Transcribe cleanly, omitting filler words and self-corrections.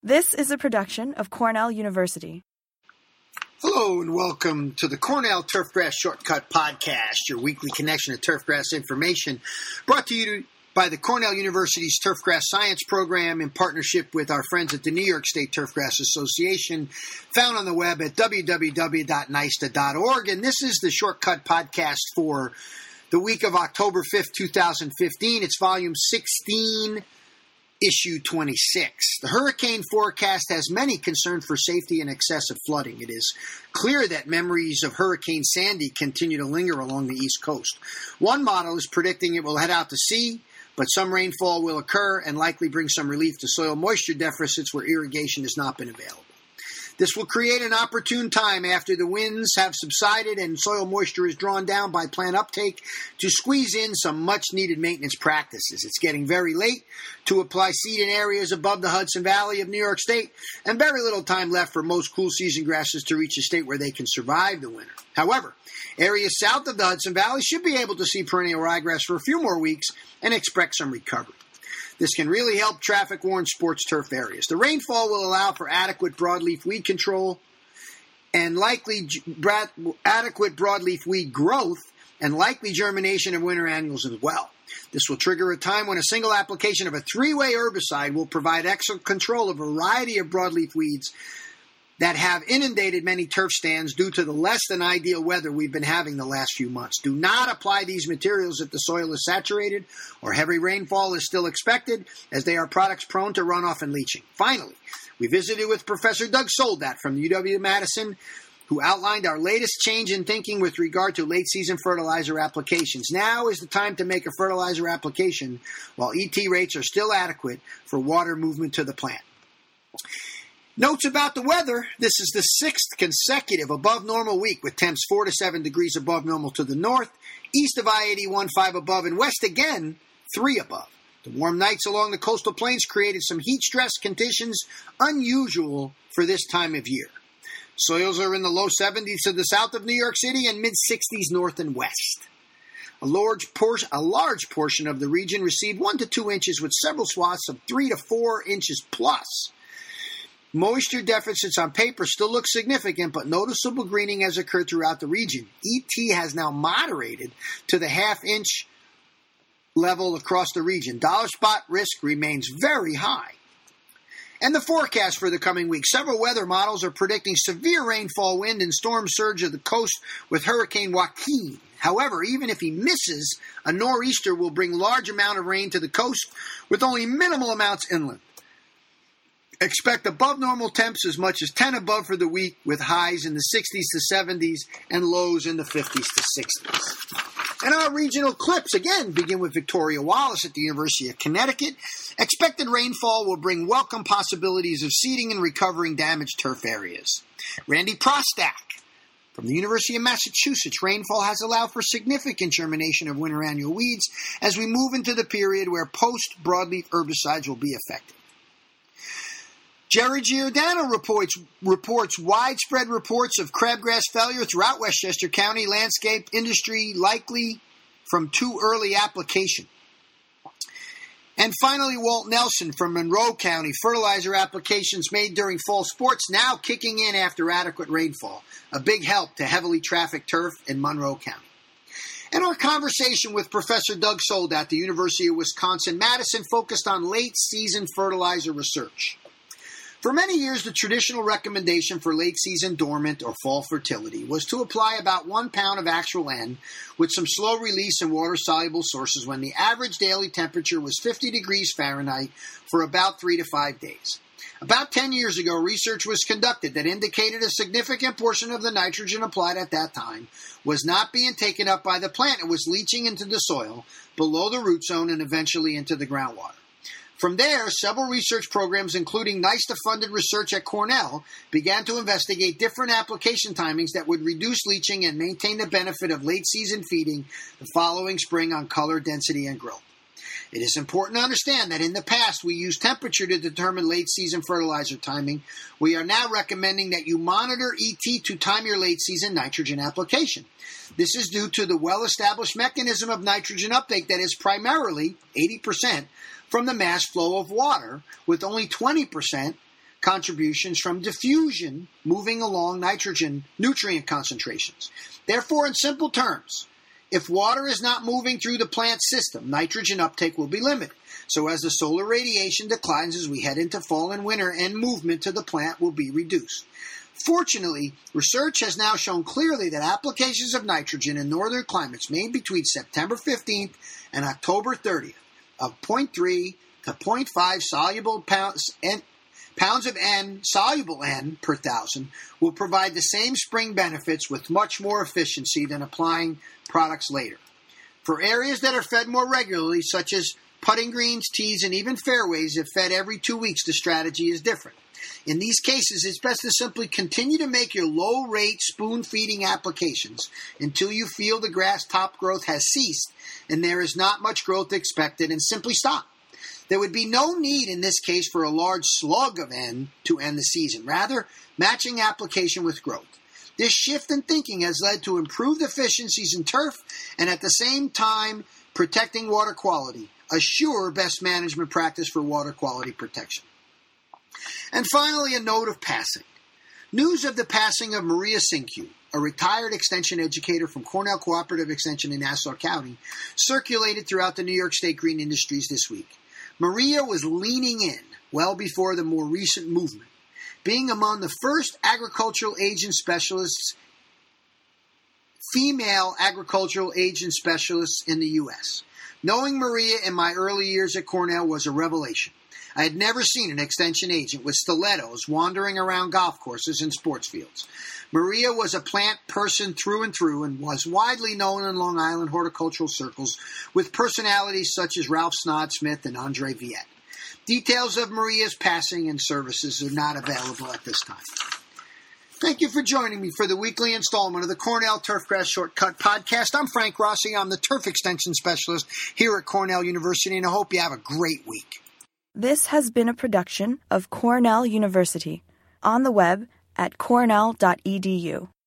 This is a production of Cornell University. Hello and welcome to the Cornell Turfgrass Shortcut Podcast, your weekly connection to turfgrass information, brought to you by the Cornell University's Turfgrass Science Program in partnership with our friends at the New York State Turfgrass Association, found on the web at www.nista.org. And this is the Shortcut Podcast for the week of October 5th, 2015. It's volume 16, issue 26. The hurricane forecast has many concerned for safety and excessive flooding. It is clear that memories of Hurricane Sandy continue to linger along the East Coast. One model is predicting it will head out to sea, but some rainfall will occur and likely bring some relief to soil moisture deficits where irrigation has not been available. This will create an opportune time after the winds have subsided and soil moisture is drawn down by plant uptake to squeeze in some much-needed maintenance practices. It's getting very late to apply seed in areas above the Hudson Valley of New York State, and very little time left for most cool season grasses to reach a state where they can survive the winter. However, areas south of the Hudson Valley should be able to see perennial ryegrass for a few more weeks and expect some recovery. This can really help traffic-worn sports turf areas. The rainfall will allow for adequate broadleaf weed control and likely adequate broadleaf weed growth and likely germination of winter annuals as well. This will trigger a time when a single application of a three-way herbicide will provide excellent control of a variety of broadleaf weeds that have inundated many turf stands due to the less than ideal weather we've been having the last few months. Do not apply these materials if the soil is saturated or heavy rainfall is still expected, as they are products prone to runoff and leaching. Finally, we visited with Professor Doug Soldat from the UW-Madison, who outlined our latest change in thinking with regard to late-season fertilizer applications. Now is the time to make a fertilizer application while ET rates are still adequate for water movement to the plant. Notes about the weather. This is the sixth consecutive above normal week with temps 4 to 7 degrees above normal to the north, east of I-81 5 above, and west again 3 above. The warm nights along the coastal plains created some heat stress conditions unusual for this time of year. Soils are in the low 70s to the south of New York City and mid-60s north and west. A large portion of the region received 1 to 2 inches with several swaths of 3 to 4 inches plus. Moisture deficits on paper still look significant, but noticeable greening has occurred throughout the region. ET has now moderated to the half-inch level across the region. Dollar spot risk remains very high. And the forecast for the coming week. Several weather models are predicting severe rainfall, wind, and storm surge of the coast with Hurricane Joaquin. However, even if he misses, a nor'easter will bring large amount of rain to the coast with only minimal amounts inland. Expect above normal temps as much as 10 above for the week, with highs in the 60s to 70s and lows in the 50s to 60s. And our regional clips, again, begin with Victoria Wallace at the University of Connecticut. Expected rainfall will bring welcome possibilities of seeding and recovering damaged turf areas. Randy Prostak from the University of Massachusetts, rainfall has allowed for significant germination of winter annual weeds as we move into the period where post-broadleaf herbicides will be effective. Jerry Giordano reports widespread reports of crabgrass failure throughout Westchester County landscape industry, likely from too early application. And finally, Walt Nelson from Monroe County, fertilizer applications made during fall sports now kicking in after adequate rainfall. A big help to heavily trafficked turf in Monroe County. And our conversation with Professor Doug Soldat at the University of Wisconsin-Madison focused on late-season fertilizer research. For many years, the traditional recommendation for late-season dormant or fall fertility was to apply about 1 pound of actual N with some slow release in water-soluble sources when the average daily temperature was 50 degrees Fahrenheit for about 3 to 5 days. About 10 years ago, research was conducted that indicated a significant portion of the nitrogen applied at that time was not being taken up by the plant. It was leaching into the soil below the root zone and eventually into the groundwater. From there, several research programs, including NISTA-funded research at Cornell, began to investigate different application timings that would reduce leaching and maintain the benefit of late-season feeding the following spring on color, density, and growth. It is important to understand that in the past we used temperature to determine late-season fertilizer timing. We are now recommending that you monitor ET to time your late-season nitrogen application. This is due to the well-established mechanism of nitrogen uptake that is primarily 80% from the mass flow of water, with only 20% contributions from diffusion moving along nitrogen nutrient concentrations. Therefore, in simple terms, if water is not moving through the plant system, nitrogen uptake will be limited. So as the solar radiation declines as we head into fall and winter, and movement to the plant will be reduced. Fortunately, research has now shown clearly that applications of nitrogen in northern climates made between September 15th and October 30th of 0.3 to 0.5 soluble pounds of N, soluble N per thousand, will provide the same spring benefits with much more efficiency than applying products later. For areas that are fed more regularly, such as putting greens, tees, and even fairways, if fed every 2 weeks, the strategy is different. In these cases, it's best to simply continue to make your low-rate spoon-feeding applications until you feel the grass top growth has ceased and there is not much growth expected, and simply stop. There would be no need in this case for a large slug of N to end the season. Rather, matching application with growth. This shift in thinking has led to improved efficiencies in turf and at the same time protecting water quality, a sure best management practice for water quality protection. And finally, a note of passing. News of the passing of Maria Sinque, a retired extension educator from Cornell Cooperative Extension in Nassau County, circulated throughout the New York State green industries this week. Maria was leaning in well before the more recent movement, being among the first agricultural agent specialists, female agricultural agent specialists in the U.S. Knowing Maria in my early years at Cornell was a revelation. I had never seen an extension agent with stilettos wandering around golf courses and sports fields. Maria was a plant person through and through and was widely known in Long Island horticultural circles with personalities such as Ralph Snodsmith and Andre Viette. Details of Maria's passing and services are not available at this time. Thank you for joining me for the weekly installment of the Cornell Turfgrass Shortcut Podcast. I'm Frank Rossi. I'm the Turf Extension Specialist here at Cornell University, and I hope you have a great week. This has been a production of Cornell University, on the web at cornell.edu.